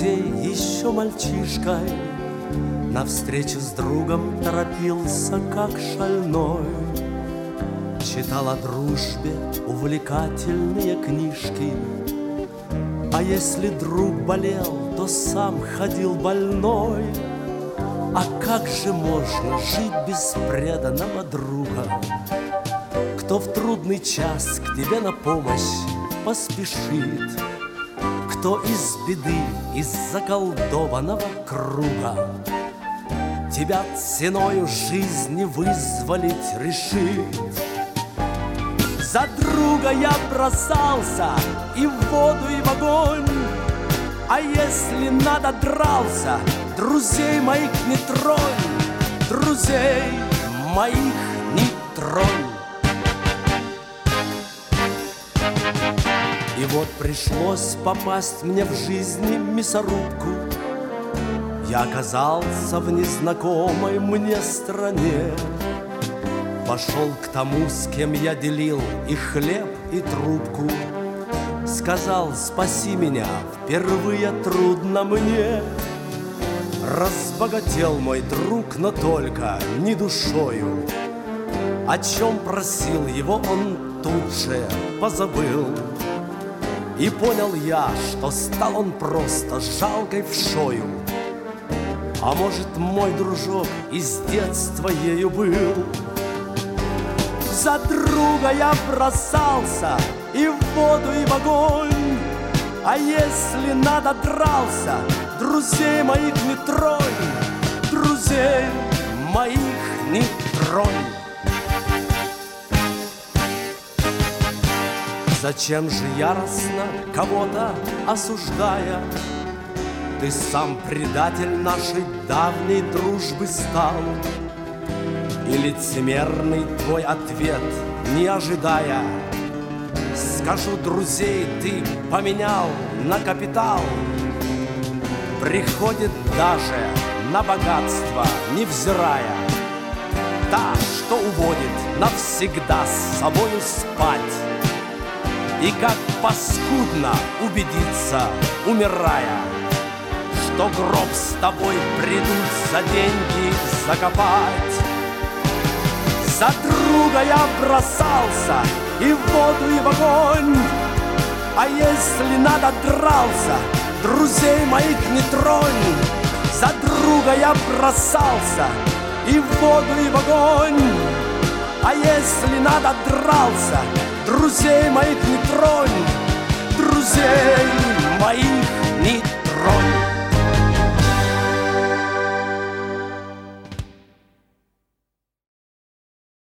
друзей еще мальчишкой на встречу с другом торопился, как шальной. Читал о дружбе увлекательные книжки, а если друг болел, то сам ходил больной. А как же можно жить без преданного друга, кто в трудный час к тебе на помощь поспешит, кто из беды, из заколдованного круга тебя ценою жизни вызволить решит. За друга я бросался и в воду, и в огонь, а если надо дрался, друзей моих не тронь, друзей моих не тронь. И вот пришлось попасть мне в жизни мясорубку. Я оказался в незнакомой мне стране. Пошел к тому, с кем я делил и хлеб, и трубку. Сказал: спаси меня, впервые трудно мне. Разбогател мой друг, но только не душою. О чем просил его, он тут же позабыл. И понял я, что стал он просто жалкой вшою. А может, мой дружок из детства ею был. За друга я бросался и в воду, и в огонь, а если надо дрался, друзей моих не тронь, друзей моих не тронь. Зачем же яростно кого-то осуждая, ты сам предатель нашей давней дружбы стал? И лицемерный твой ответ не ожидая, скажу: друзей ты поменял на капитал. Приходит даже на богатство невзирая, та, что уводит навсегда с собою спать. И как паскудно убедиться, умирая, что гроб с тобой придут за деньги закопать. За друга я бросался и в воду, и в огонь, а если надо дрался, друзей моих не тронь. За друга я бросался и в воду, и в огонь, а если надо дрался, друзей моих не тронь, друзей